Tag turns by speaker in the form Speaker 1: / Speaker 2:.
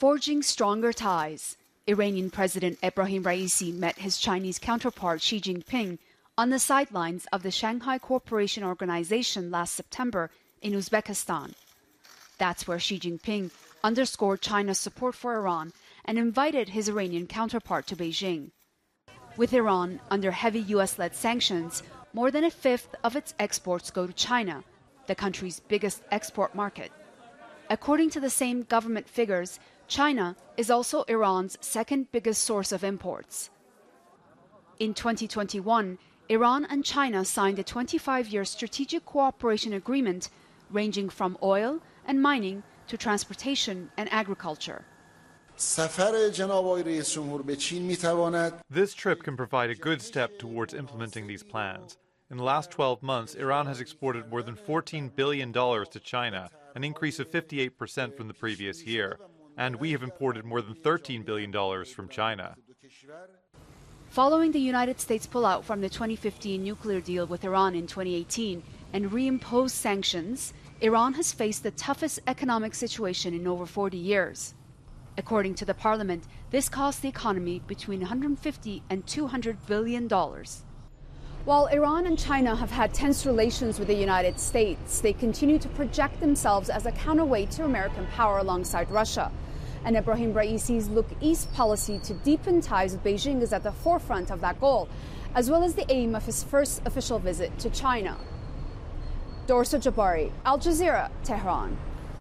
Speaker 1: Forging stronger ties. Iranian President Ebrahim Raisi met his Chinese counterpart Xi Jinping on the sidelines of the Shanghai Cooperation Organization last September in Uzbekistan. That's where Xi Jinping underscored China's support for Iran and invited his Iranian counterpart to Beijing. With Iran under heavy U.S.-led sanctions, more than a fifth of its exports go to China, the country's biggest export market. According to the same government figures, China is also Iran's second biggest source of imports. In 2021, Iran and China signed a 25-year strategic cooperation agreement ranging from oil and mining to transportation and agriculture.
Speaker 2: This trip can provide a good step towards implementing these plans. In the last 12 months, Iran has exported more than $14 billion to China, an increase of 58% from the previous year. And we have imported more than $13 billion from China.
Speaker 1: Following the United States pullout from the 2015 nuclear deal with Iran in 2018 and reimposed sanctions, Iran has faced the toughest economic situation in over 40 years. According to the parliament, this cost the economy between $150 and $200 billion. While Iran and China have had tense relations with the United States, they continue to project themselves as a counterweight to American power alongside Russia. And Ebrahim Raisi's Look East policy to deepen ties with Beijing is at the forefront of that goal, as well as the aim of his first official visit to China. Dorsa Jabari, Al Jazeera, Tehran.